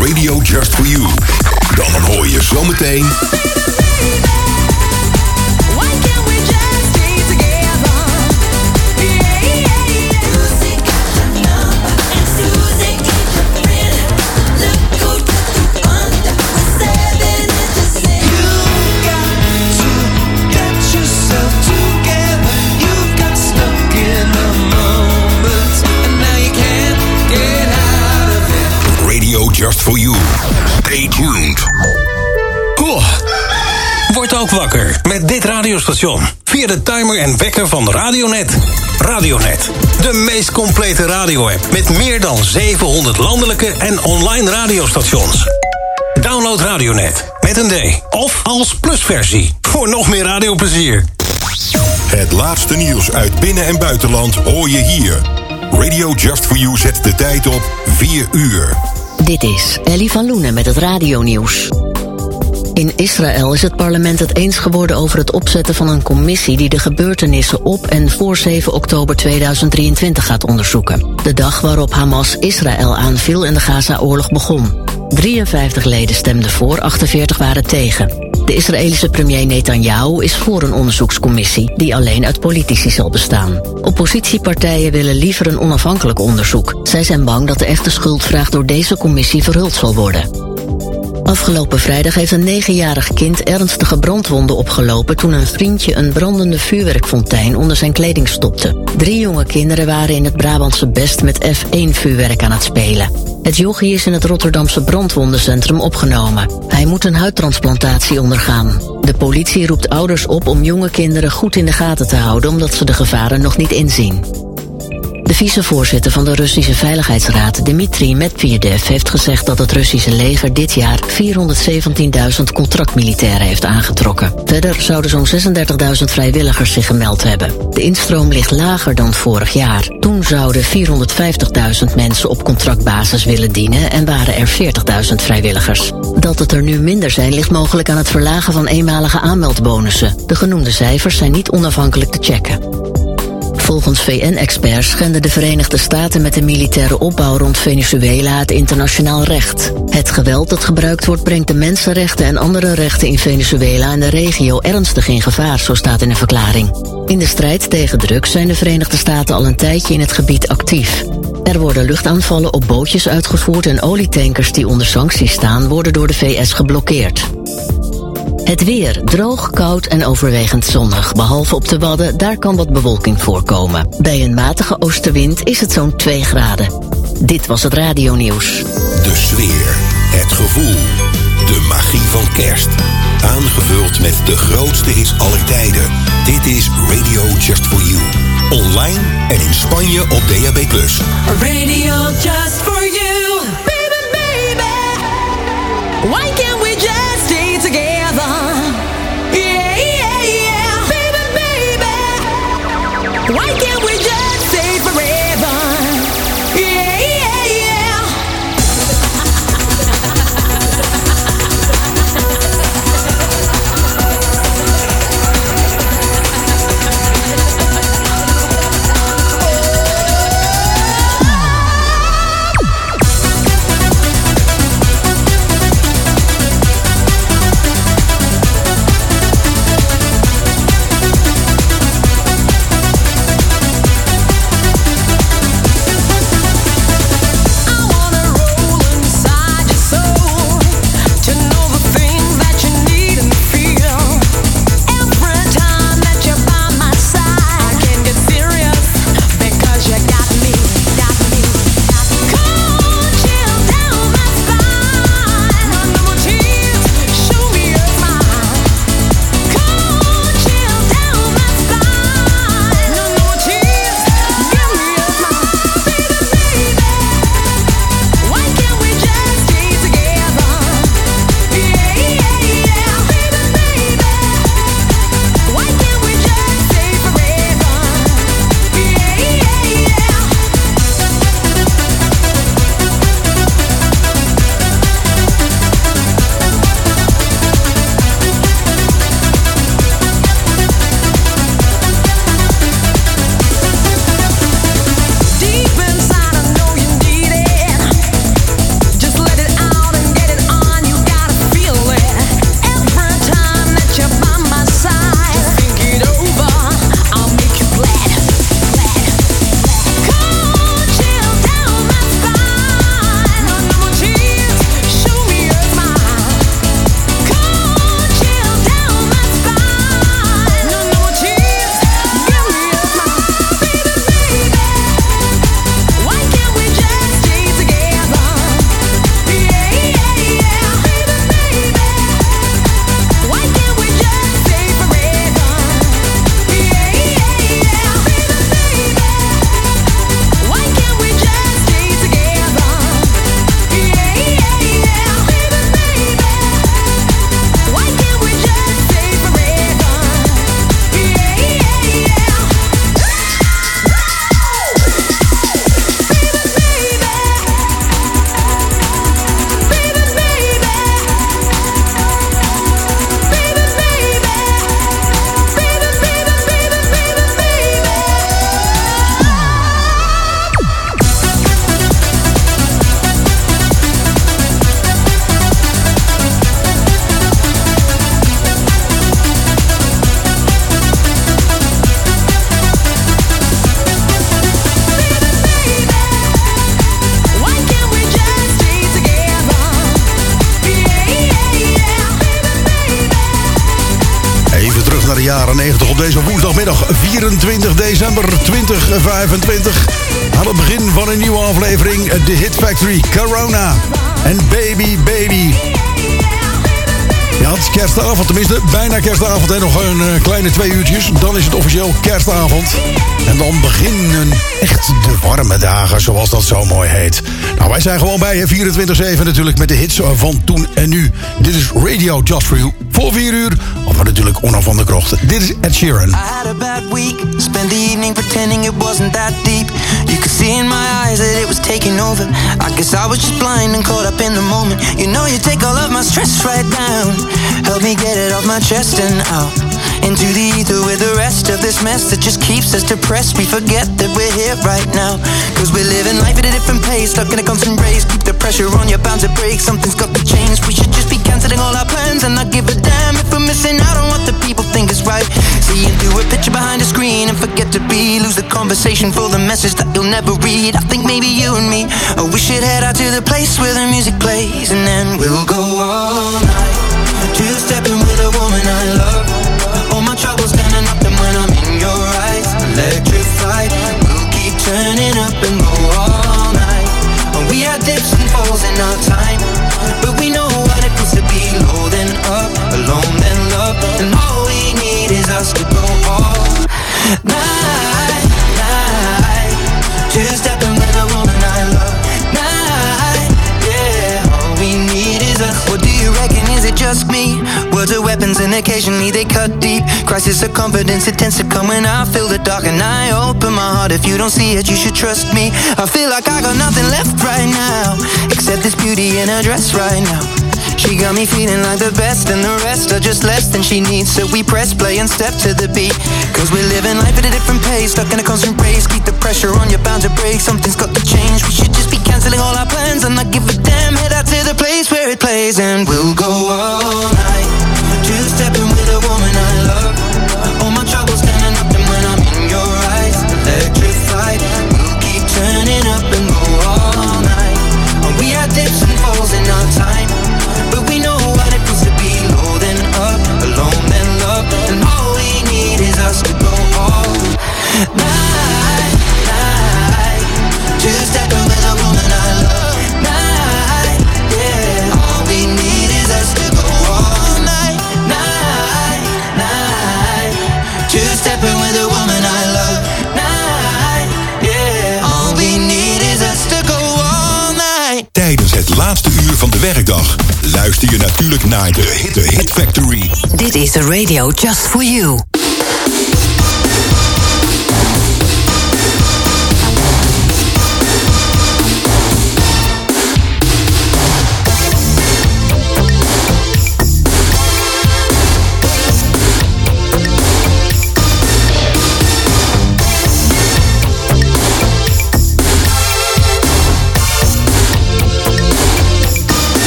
Radio Just For You. Dan hoor je zometeen... Just For You. Stay tuned. Word ook wakker met dit radiostation. Via de timer en wekker van Radionet. Radionet, de meest complete radio-app met meer dan 700 landelijke en online radiostations. Download Radionet met een D of als plusversie voor nog meer radioplezier. Het laatste nieuws uit binnen- en buitenland hoor je hier. Radio Just For You zet de tijd op 4 uur. Dit is Ellie van Loenen met het radionieuws. In Israël is het parlement het eens geworden over het opzetten van een commissie die de gebeurtenissen op en voor 7 oktober 2023 gaat onderzoeken. De dag waarop Hamas Israël aanviel en de Gaza-oorlog begon. 53 leden stemden voor, 48 waren tegen. De Israëlische premier Netanyahu is voor een onderzoekscommissie die alleen uit politici zal bestaan. Oppositiepartijen willen liever een onafhankelijk onderzoek. Zij zijn bang dat de echte schuldvraag door deze commissie verhuld zal worden. Afgelopen vrijdag heeft een 9-jarig kind ernstige brandwonden opgelopen toen een vriendje een brandende vuurwerkfontein onder zijn kleding stopte. 3 jonge kinderen waren in het Brabantse Best met F1-vuurwerk aan het spelen. Het jochie is in het Rotterdamse brandwondencentrum opgenomen. Hij moet een huidtransplantatie ondergaan. De politie roept ouders op om jonge kinderen goed in de gaten te houden omdat ze de gevaren nog niet inzien. De vicevoorzitter van de Russische Veiligheidsraad, Dmitri Medvedev, heeft gezegd dat het Russische leger dit jaar 417.000 contractmilitairen heeft aangetrokken. Verder zouden zo'n 36.000 vrijwilligers zich gemeld hebben. De instroom ligt lager dan vorig jaar. Toen zouden 450.000 mensen op contractbasis willen dienen en waren er 40.000 vrijwilligers. Dat het er nu minder zijn ligt mogelijk aan het verlagen van eenmalige aanmeldbonussen. De genoemde cijfers zijn niet onafhankelijk te checken. Volgens VN-experts schenden de Verenigde Staten met de militaire opbouw rond Venezuela het internationaal recht. Het geweld dat gebruikt wordt brengt de mensenrechten en andere rechten in Venezuela en de regio ernstig in gevaar, zo staat in een verklaring. In de strijd tegen drugs zijn de Verenigde Staten al een tijdje in het gebied actief. Er worden luchtaanvallen op bootjes uitgevoerd en olietankers die onder sancties staan worden door de VS geblokkeerd. Het weer, droog, koud en overwegend zonnig. Behalve op de Wadden, daar kan wat bewolking voorkomen. Bij een matige oostenwind is het zo'n 2 graden. Dit was het radionieuws. De sfeer, het gevoel, de magie van kerst. Aangevuld met de grootste hits aller tijden. Dit is Radio Just For You. Online en in Spanje op DAB+. Radio Just For You. Baby, baby. Why can't we just stay together? Why can't we just stay forever? Yeah, yeah, yeah. jaren 90 op deze woensdagmiddag 24 december 2025. Aan het begin van een nieuwe aflevering, de Hit Factory, Corona en Baby Baby. Ja, het is kerstavond, tenminste bijna kerstavond. En nog een kleine 2 uurtjes, dan is het officieel kerstavond. En dan beginnen echt de warme dagen, zoals dat zo mooi heet. Nou, wij zijn gewoon bij je 24/7 natuurlijk met de hits van toen en nu. Dit is Radio Just For You. Voor 4 uur, of natuurlijk Onno van der Krochten. Dit is Ed Sheeran. I had a bad week, spent the evening pretending it wasn't that deep. You could see in my eyes that it was taking over. I guess I was just blind and caught up in the moment. You know you take all of my stress right down. Help me get it off my chest and out into the ether with the rest of this mess that just keeps us depressed. We forget that we're here right now, cause we're living life at a different pace, stuck in a constant race. Keep the pressure on, you're bound to break. Something's got to change. We should just be cancelling all our plans and not give a damn if we're missing out on what the people think is right. Seeing through a picture behind a screen and forget to be. Lose the conversation for the message that you'll never read. I think maybe you and me, we should head out to the place where the music plays, and then we'll go all night, two-stepping with a woman I love. All my troubles standing up, and when I'm in your eyes, electrified. We'll keep turning up and go all night. We had dips and falls in our time, but we know what it feels to be low then up, alone then love. And all we need is us to go all night, night. Two-stepping with a woman I love. Night, yeah. All we need is us. What do you reckon? Is it just me? Words are weapons and occasionally they cut deep. Crisis of confidence, it tends to come when I feel the dark, and I open my heart. If you don't see it, you should trust me. I feel like I got nothing left right now, except this beauty in her dress right now. She got me feeling like the best, and the rest are just less than she needs. So we press play and step to the beat, cause we're living life at a different pace, stuck in a constant race. Keep the pressure on, you're bound to break. Something's got to change. We should just be cancelling all our plans and not give a damn. Head out to the place where it plays, and we'll go all night, two-stepping with a woman I love. All my troubles standing up, and when I'm in your eyes, electrified. We'll keep turning up and go all night. We had dips and falls in our time, but we know what it feels to be low then up, alone then love. And all we need is us to go all night, night. Two-stepping with a woman I love. Night, yeah. All we need is us to go all night, night, night. Two-stepping with a woman I love. Night, yeah. All we need is us to go all night. Tijdens het laatste uur van de werkdag luister je natuurlijk naar de Hit Factory. Dit is de Radio Just For You.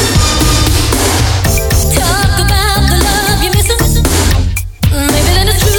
Talk about the love you're missing. Maybe then it's true.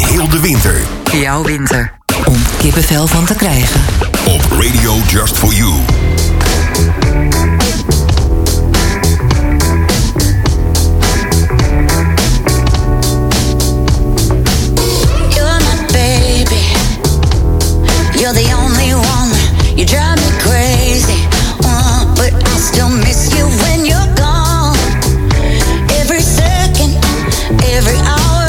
heel de winter. Jouw winter. Om kippenvel van te krijgen. Op Radio Just For You. You're my baby. You're the only one. You drive me crazy. But I still miss you when you're gone. Every second, every hour.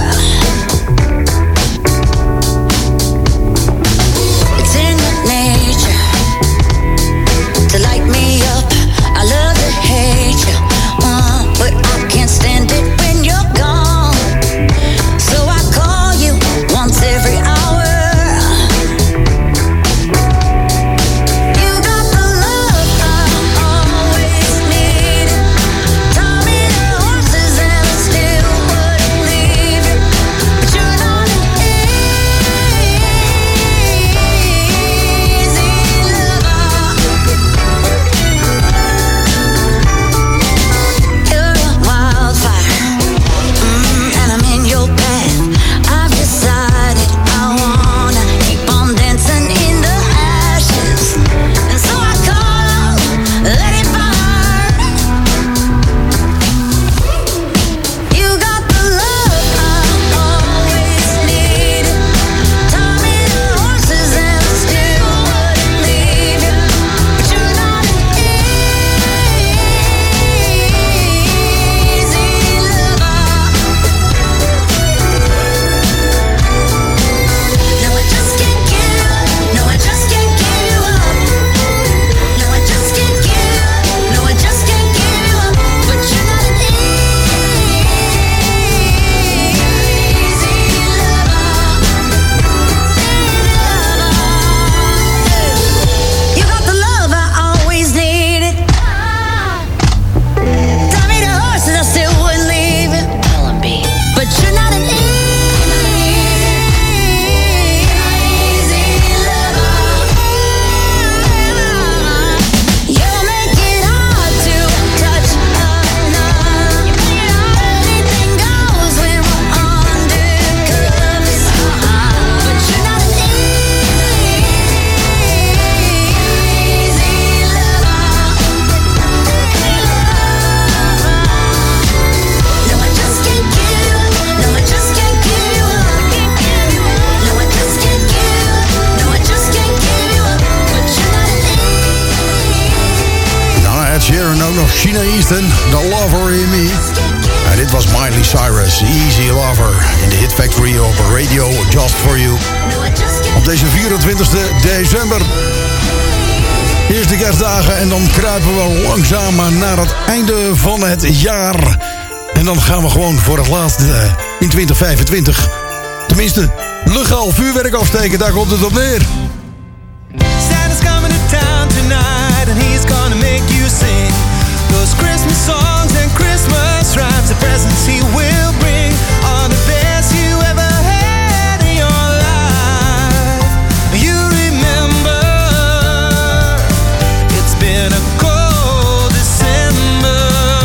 It's in your nature to light me up. I love to hate you, but I can't stand it when you're gone. So I call you once every hour. Sheena Easton, The Lover in Me. En dit was Miley Cyrus, Easy Lover, in de Hit Factory op Radio Just For You. Op deze 24e december. Eerste kerstdagen en dan kruipen we langzaam naar het einde van het jaar. En dan gaan we gewoon voor het laatst in 2025. Tenminste, legaal vuurwerk afsteken, daar komt het op neer. Santa's coming to town tonight and he's gonna make you sing those Christmas songs and Christmas rhymes. The presents he will bring are the best you ever had in your life. You remember, it's been a cold December.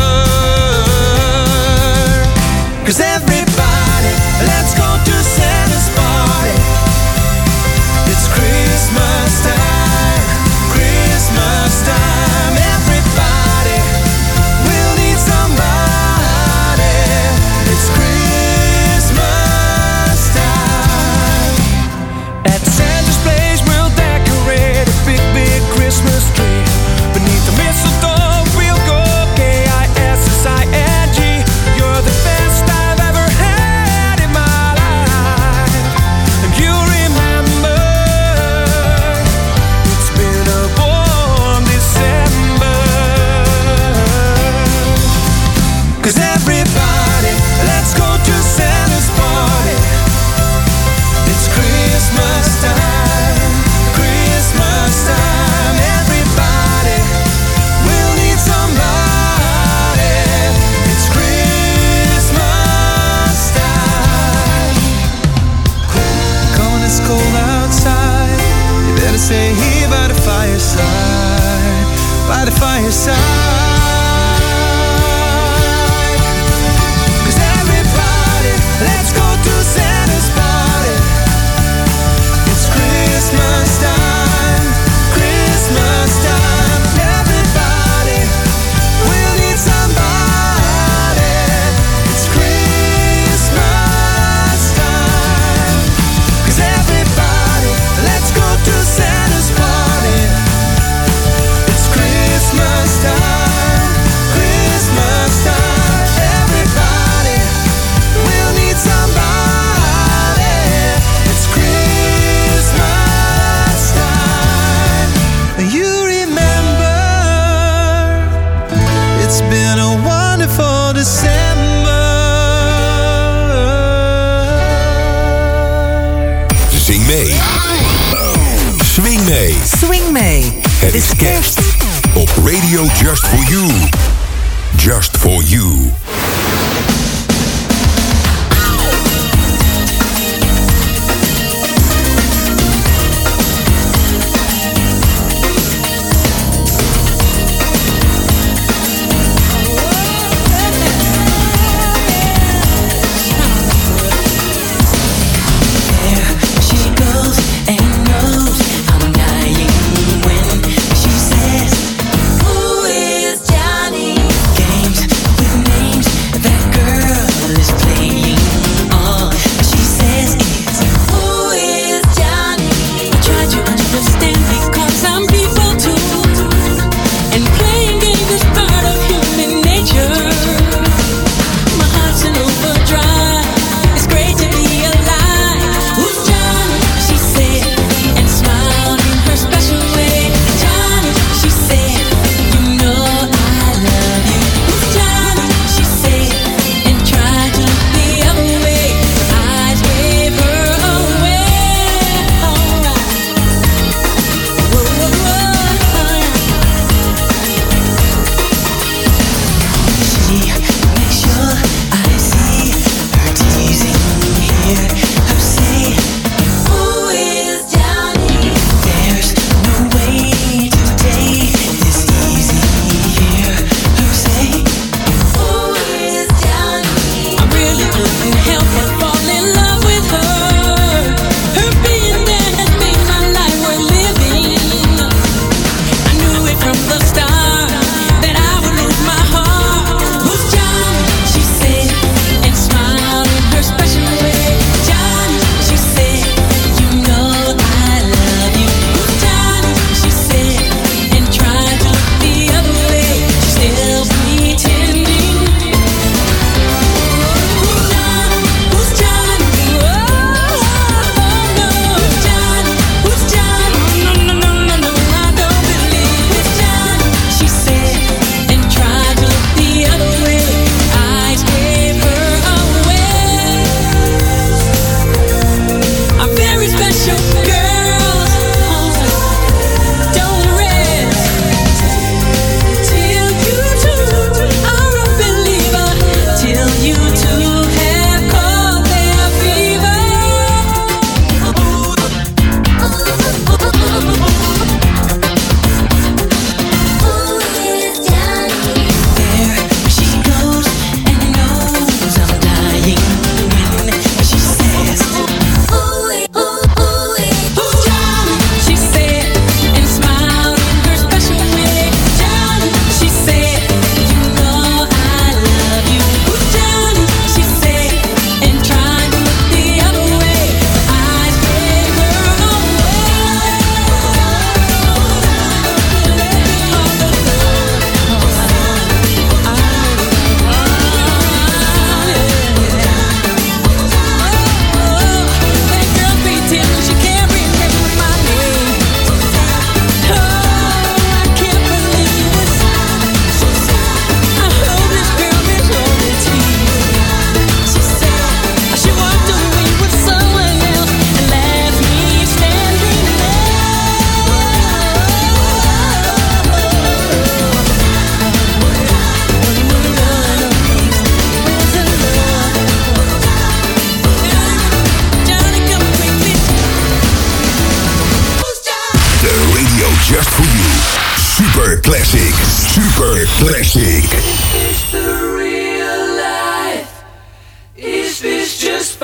'Cause everybody, let's go to Santa's party. It's Christmas time, Christmas time. Everybody will need somebody. It's Christmas time. At Santa's place we'll decorate a big, big Christmas tree. Beneath the mistletoe we'll go K-I-S-S-I-N-G. You're the best I've ever had in my life. And you remember, it's been a warm December. 'Cause everybody, let's go to Santa's party. It's Christmas time, Christmas time. Everybody will need somebody. It's Christmas time. Cold, it's cold outside. You better stay here by the fireside, by the fireside. 'Cause everybody, let's go to Santa's party. Zing mee. Swing mee. Swing mee. Het is kerst op Radio Just For You. Just For You. Who is Johnny? Games with names classic, super classic. Is the real life? Is this just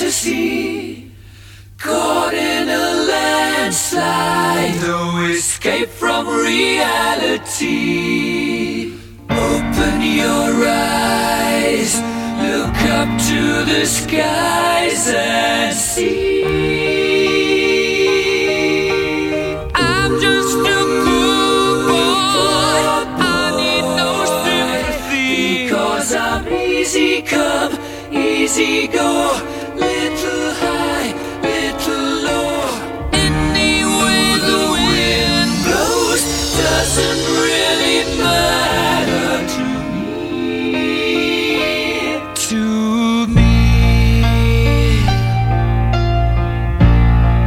fantasy? Caught in a landslide, no escape from reality. Open your eyes, look up to the skies and see. I'm just a poor boy, I need no sympathy, because I'm easy come, easy go, little high, little low. Any way the wind blows doesn't really matter to me. To me.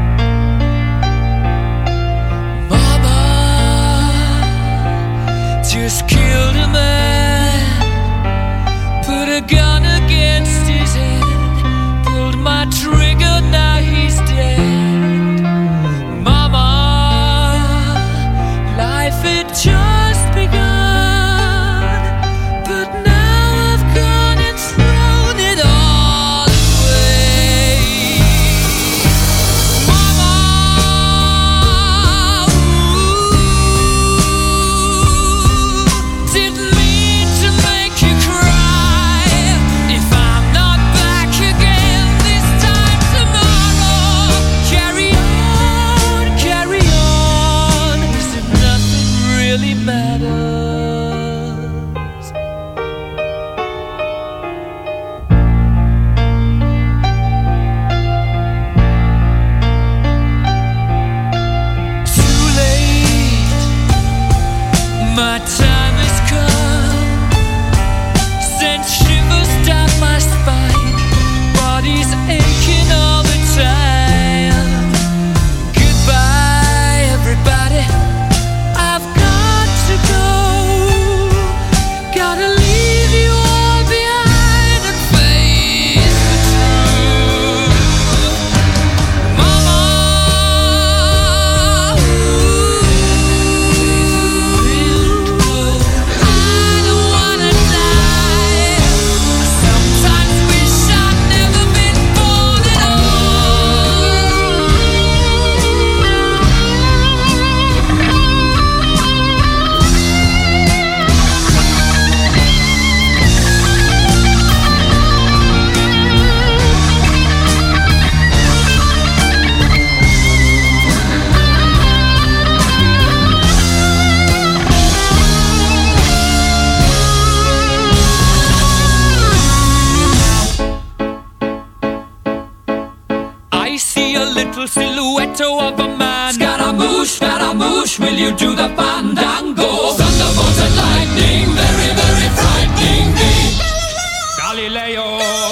I see a little silhouette of a man. Scaramouche, will you do the fandango? Thunderbolts and lightning, very, very frightening me. Galileo,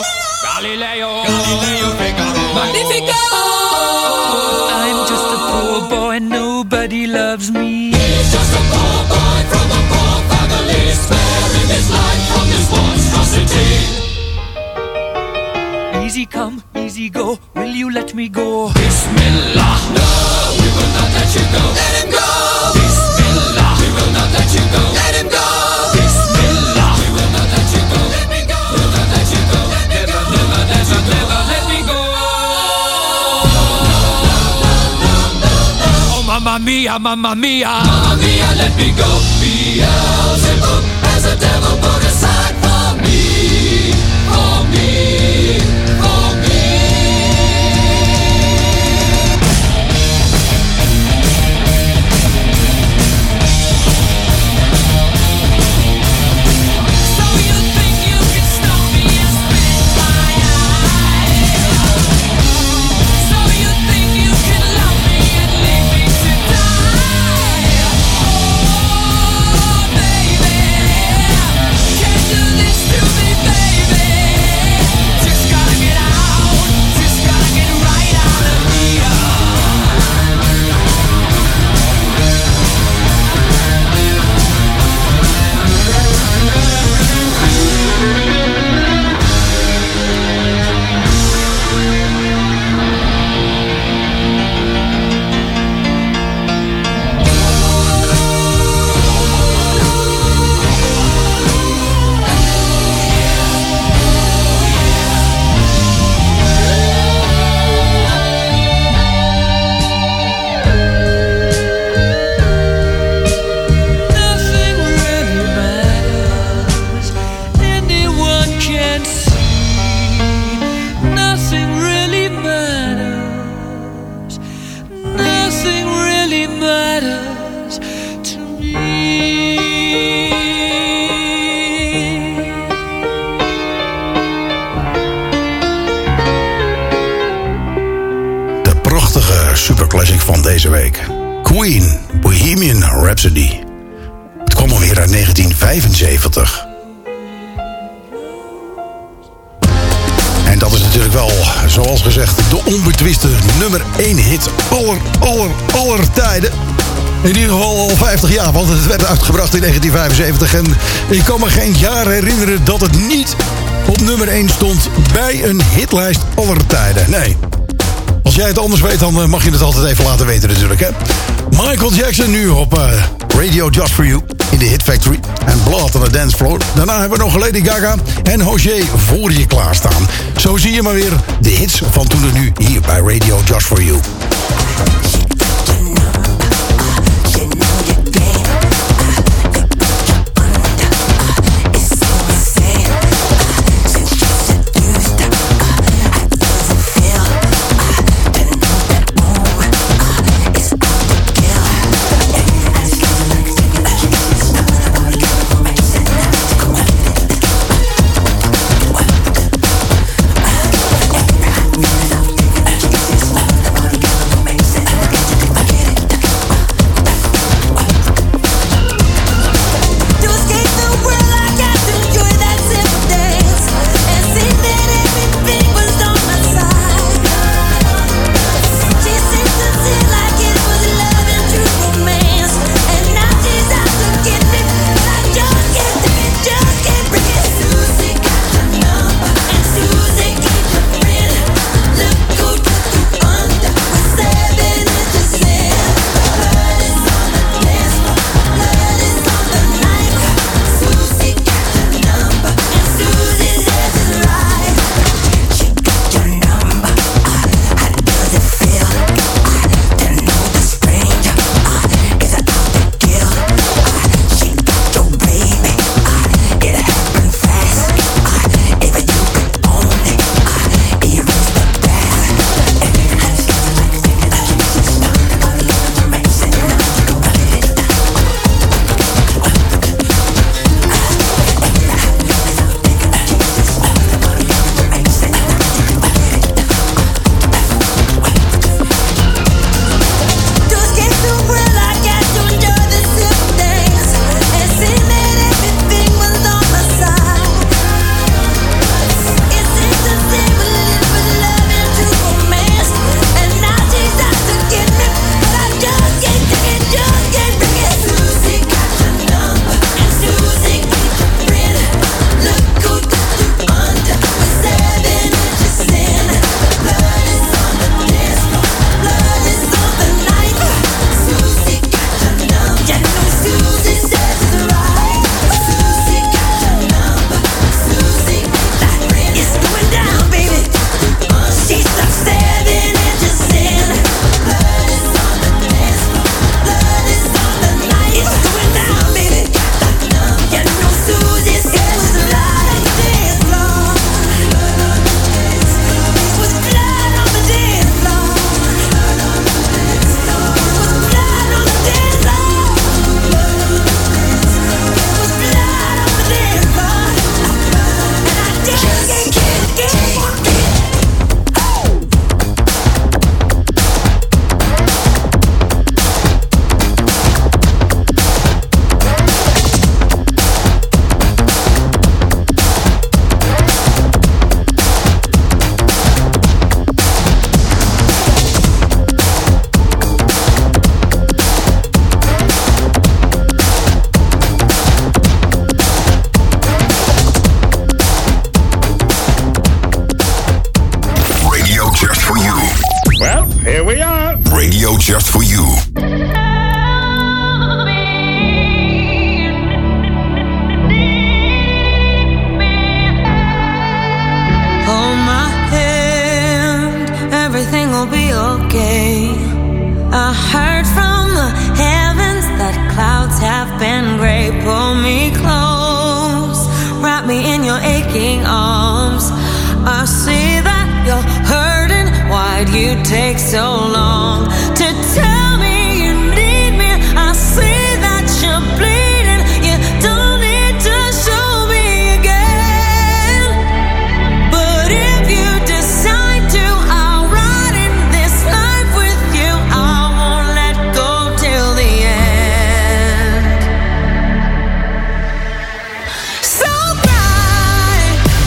Figaro. Magnifico! I'm just a poor boy, nobody loves me. He's just a poor boy from a poor family, sparing his life from this monstrosity. Easy come, easy go, will you let me go? Bismillah, no, we will not let you go. Let him go! Bismillah, we will not let you go. Let him go! Bismillah, we will not let you go. Let me go! We'll not let you go. Never, never, never, never let me go. Oh, mamma mia, mamma mia. Mamma mia, let me go. Beelzebub has a devil put aside for me. For me. superclassic van deze week. Queen, Bohemian Rhapsody. Het kwam alweer uit 1975. En dat is natuurlijk wel, zoals gezegd, de onbetwiste nummer 1 hit aller tijden. In ieder geval al 50 jaar, want het werd uitgebracht in 1975. En ik kan me geen jaar herinneren dat het niet op nummer 1 stond bij een hitlijst aller tijden. Nee. Als jij het anders weet, dan mag je het altijd even laten weten natuurlijk, hè. Michael Jackson nu op Radio Just For You in de Hit Factory. En Blood on the Dance Floor. Daarna hebben we nog Lady Gaga en Hozier voor je klaarstaan. Zo zie je maar weer de hits van toen en nu hier bij Radio Just For You. Well, here we are. Radio just for you. Hold my hand, everything will be okay. I heard from the heavens that clouds have been gray. Pull me close, wrap me in your aching arms. I see that you're hurting. Why'd you take so long to tell me you need me? I see that you're bleeding. You don't need to show me again. But if you decide to, I'll ride in this life with you. I won't let go till the end. So cry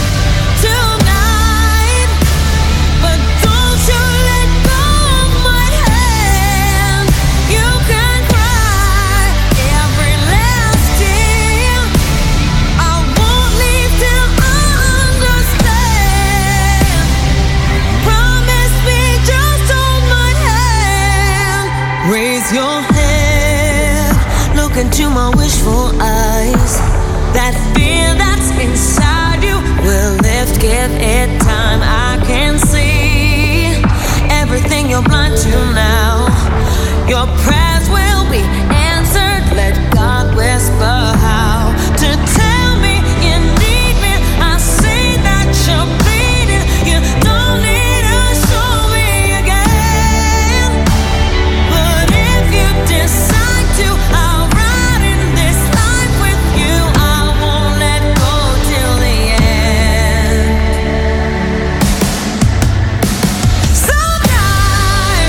tonight, but don't you let go of my hand. You can cry every last tear. I won't leave till I understand. Promise me, just hold my hand. Raise your head, look into my wishful eyes. That fear that's inside you will lift, give it time. I can see everything you're blind to now. Your prayers will be answered. Let God whisper how to tell me you need me. I see that you're bleeding. You don't need to show me again. But if you decide to, I'll ride in this life with you. I won't let go till the end. So die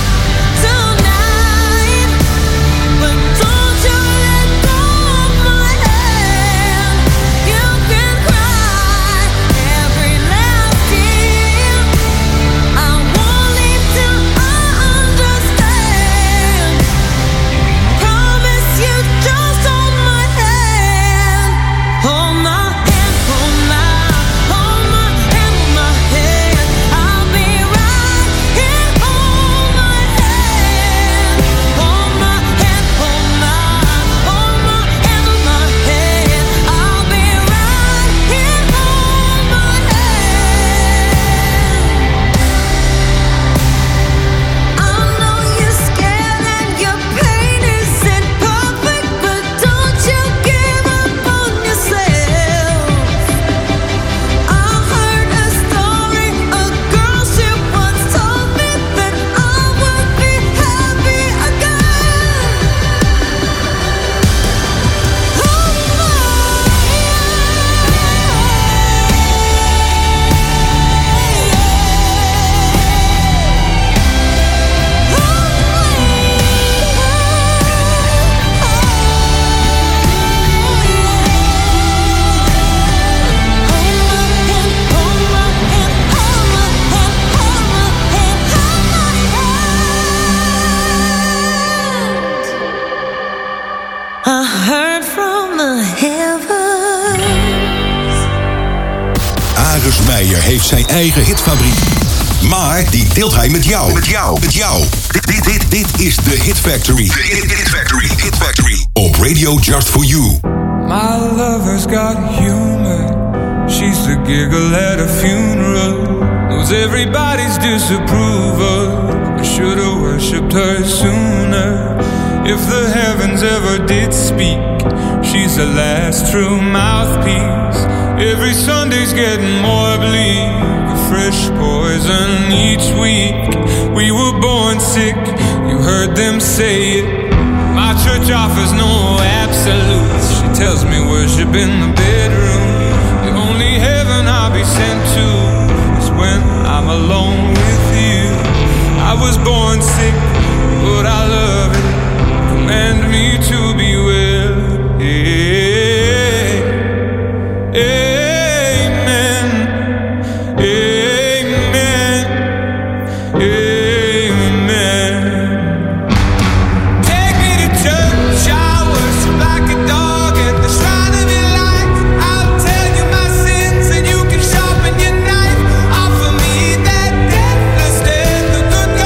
tonight, but don't you let go of my hand. You can cry every last tear. I won't leave till I understand. Promise you, just hold my hand. Hold my hand, hold my hand, hold my hand. I'll be right here. Hold my hand, hold my hand, hold my hand, hold my hand. I'll be right here. Hold my hand. I know you're scared and your pain isn't perfect, but don't you give up on yourself. I heard a story, a girl she once told me that I would be happy I heard from the heavens. Aris Meijer heeft zijn eigen hitfabriek. Maar die deelt hij met jou. Met jou. Dit is de Hit Factory. De Hit Factory. Op Radio Just For You. My lover's got humor. She's the giggle at a funeral. Knows everybody's disapproval. I should've worshipped her sooner. If the heavens ever did speak, she's the last true mouthpiece. Every Sunday's getting more bleak, a fresh poison each week. We were born sick, you heard them say it. My church offers no absolutes. She tells me worship in the bedroom. The only heaven I'll be sent to is when I'm alone with you. I was born sick, but I love it. Command me to be well. Amen. Amen. Amen. Take me to church, I worship like a dog at the shrine of your life. I'll tell you my sins and you can sharpen your knife. Offer me that deathless death, the good God.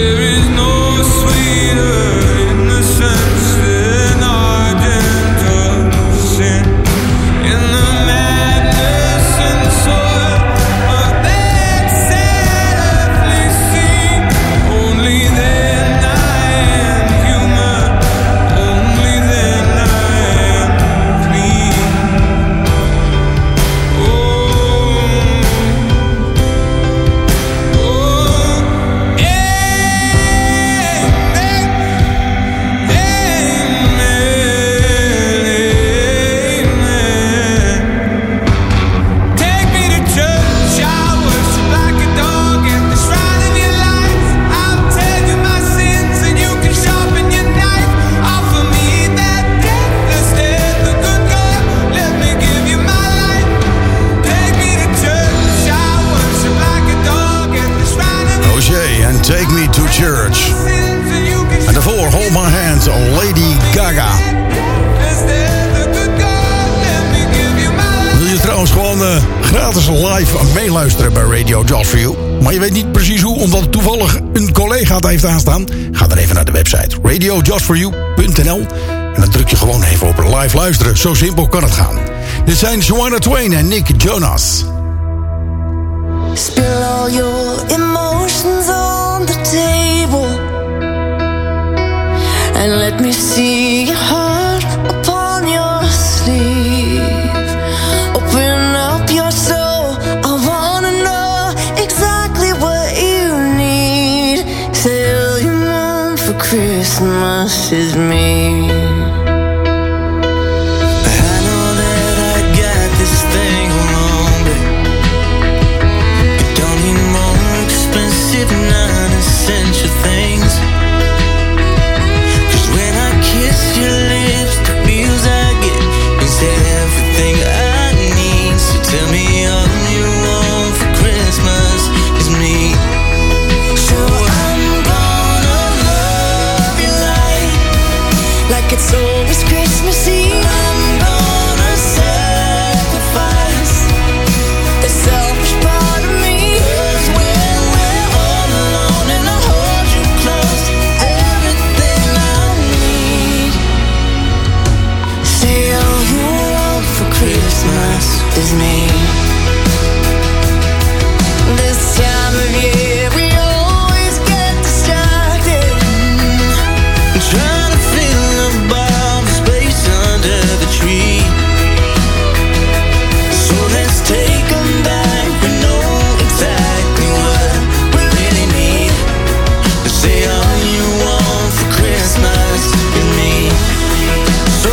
Gratis live meeluisteren bij Radio Just For You. Maar je weet niet precies hoe, omdat het toevallig een collega het heeft aanstaan. Ga dan even naar de website radiojustforyou.nl en dan druk je gewoon even op live luisteren. Zo simpel kan het gaan. Dit zijn Shania Twain en Nick Jonas. Spill all your emotions on the table and let me see your heart upon your sleeve. Open up your soul, I wanna know exactly what you need. Say all you want for Christmas is me. Non-essential things. 'Cause when I kiss your lips, the feels I get is everything I need. So tell me all you want for Christmas is me. So I'm gonna love you like it's always Christmas Eve. I'm gonna sacrifice the selfish part of me. Christmas is me. This time of year we always get distracted, trying to fill up all the space under the tree. So let's take them back. We know exactly what we really need. Say all you want for Christmas is me. So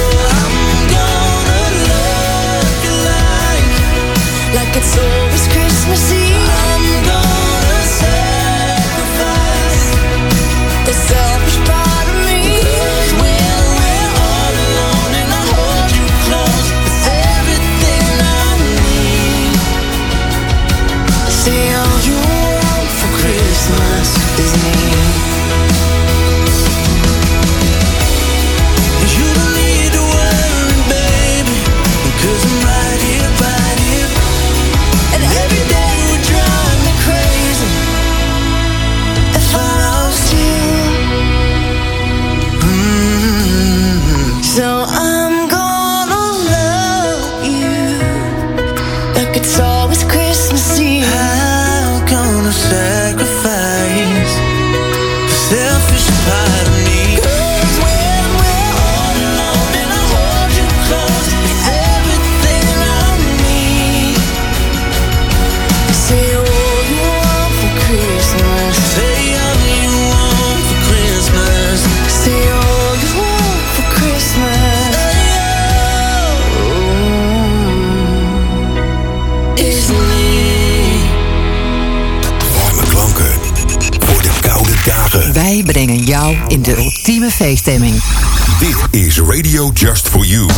like it's always Christmas Eve. I'm gonna sacrifice the selfish part of me. 'Cause when we're all alone and I hold you close, it's everything I need. Say all you want for Christmas is me. You don't need to worry, baby, 'cause I'm right here. And every day would drive me crazy if I lost you. So I'm gonna love you like it's always Christmas Eve. I'm gonna sacrifice the selfish part of me. 'Cause when we're all alone and I hold you close, it's everything I need. Say all you want for Christmas. Say all you want for Christmas. Say all you want for Christmas. Is me. Warme klanken voor de koude dagen. Wij brengen jou in de ultieme feeststemming. Dit is Radio Just For You.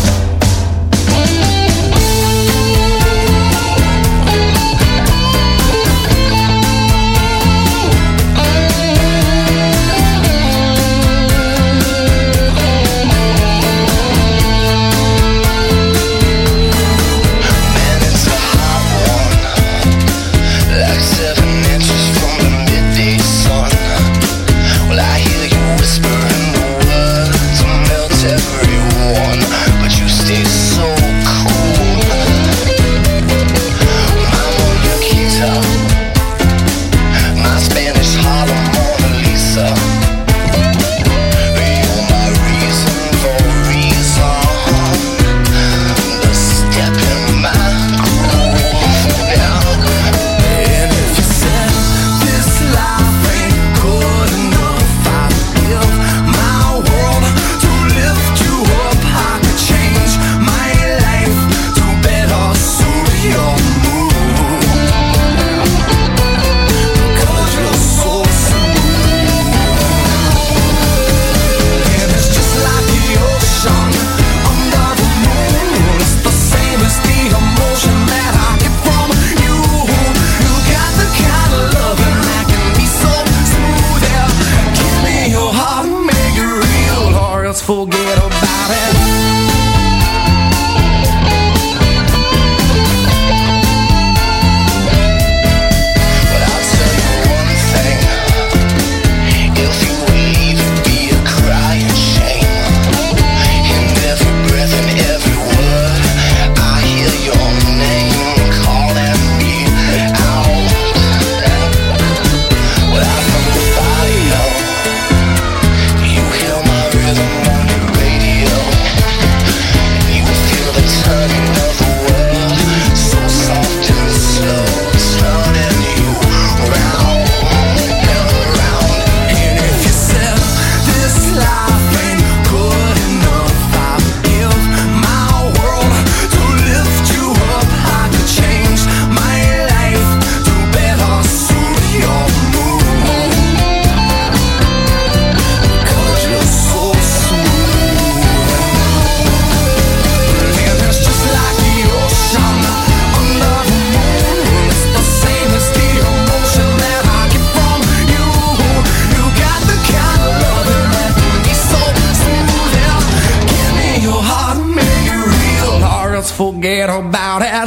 forget about it.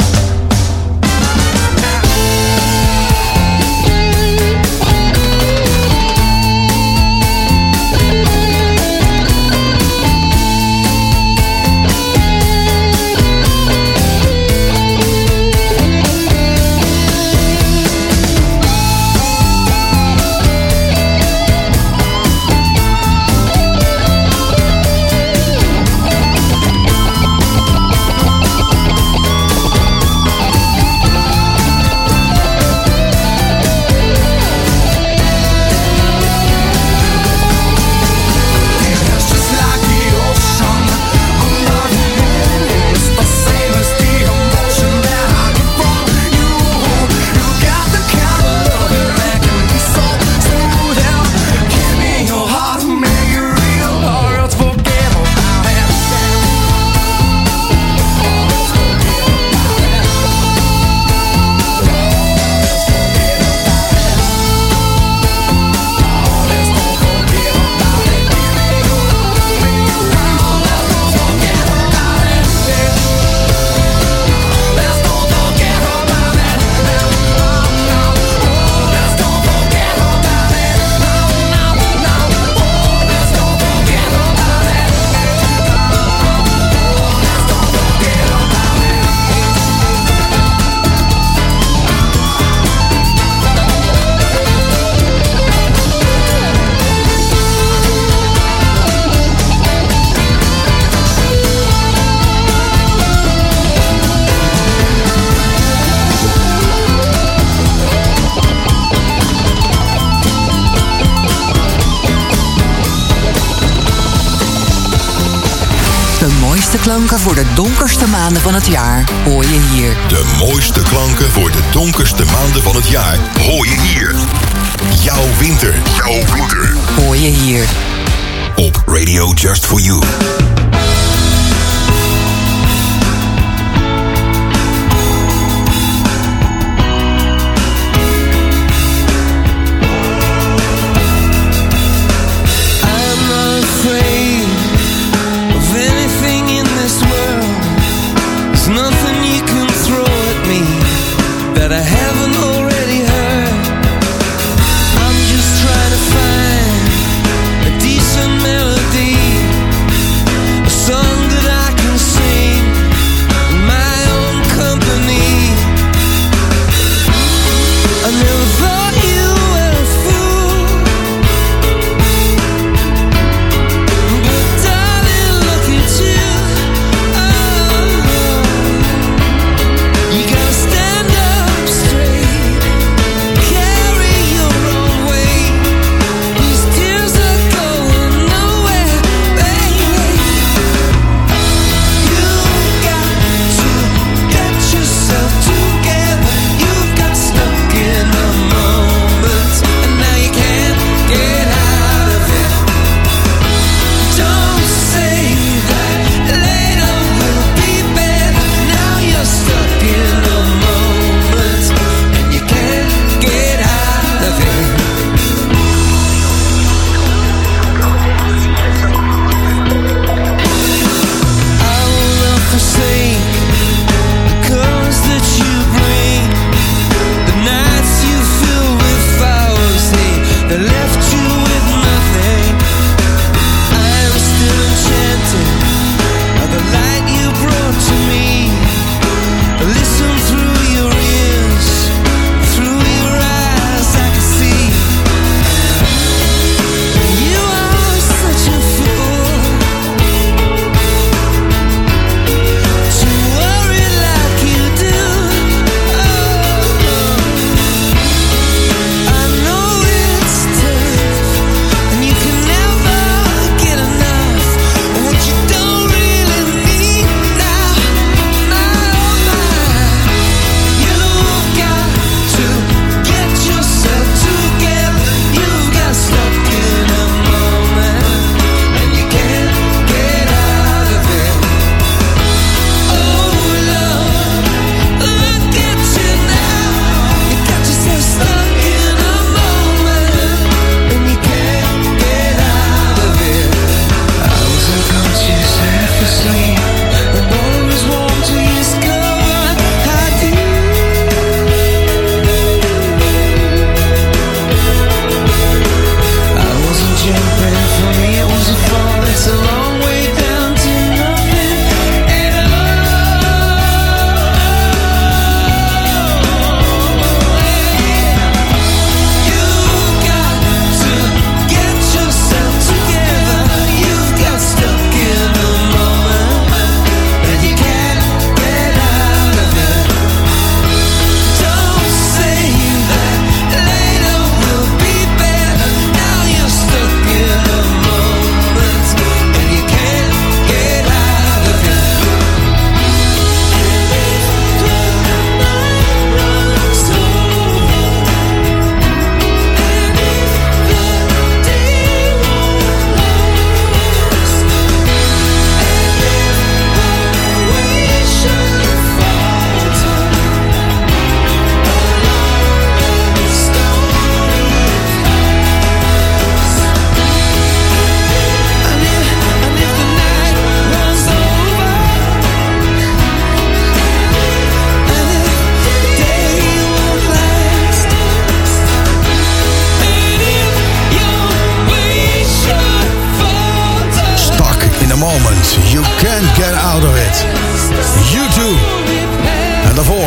Klanken voor de donkerste maanden van het jaar hoor je hier. De mooiste klanken voor de donkerste maanden van het jaar hoor je hier. Jouw winter. Hoor je hier. Op Radio Just For You. Decent melody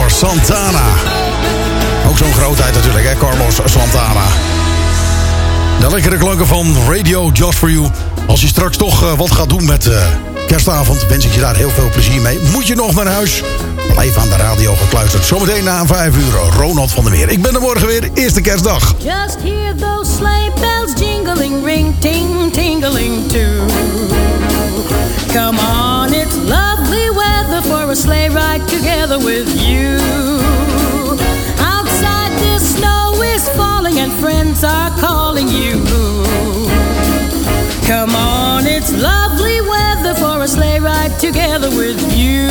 Carlos Santana. Ook zo'n grootheid natuurlijk, hè, Carlos Santana. De lekkere klanken van Radio Just For You. Als je straks toch wat gaat doen met kerstavond, wens ik je daar heel veel plezier mee. Moet je nog naar huis? Blijf aan de radio gekluisterd. Zometeen na 5 uur, Ronald van der Meer. Ik ben er morgen weer, eerste kerstdag. Just hear those sleigh bells jingling, ring, ting, tingling too. Come on, it's lovely weather for a sleigh ride together with you. Outside the snow is falling and friends are calling you. Come on, it's lovely weather for a sleigh ride together with you.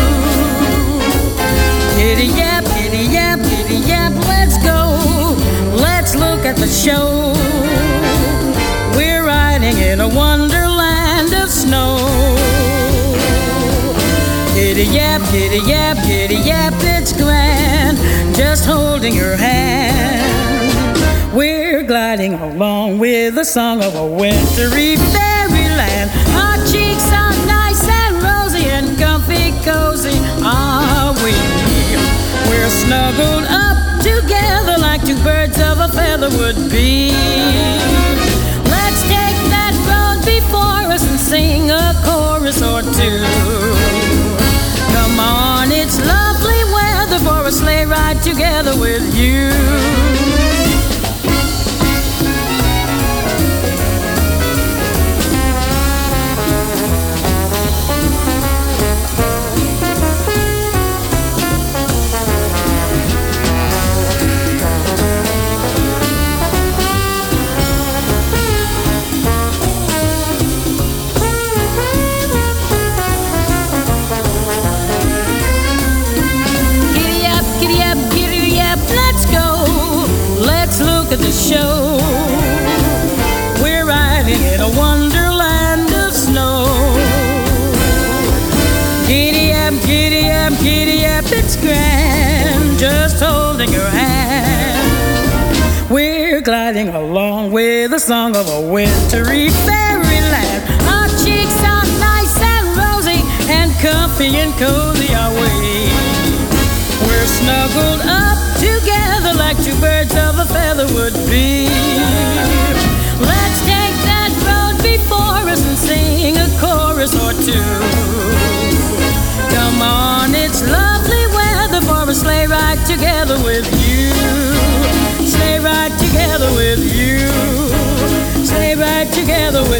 Giddy yap, let's go. Let's look at the show. We're riding in a wonderland of snow. Giddy yap, it's grand. Just holding your hand. We're gliding along with the song of a wintry fairyland. Our cheeks are nice and rosy and comfy cozy are we. We're snuggled up together like two birds of a feather would be. Let's take that road before us and sing a chorus or two. Come on, it's lovely weather for a sleigh ride together with you. Show. We're riding in a wonderland of snow. Giddy up, it's grand. Just holding your hand. We're gliding along with the song of a wintry fairyland. Our cheeks are nice and rosy and comfy and cozy are we. We're snuggled up together like two birds of a feather would be. Let's take that road before us and sing a chorus or two. Come on, it's lovely weather for a sleigh ride together with you. Sleigh ride together with you. Sleigh ride together with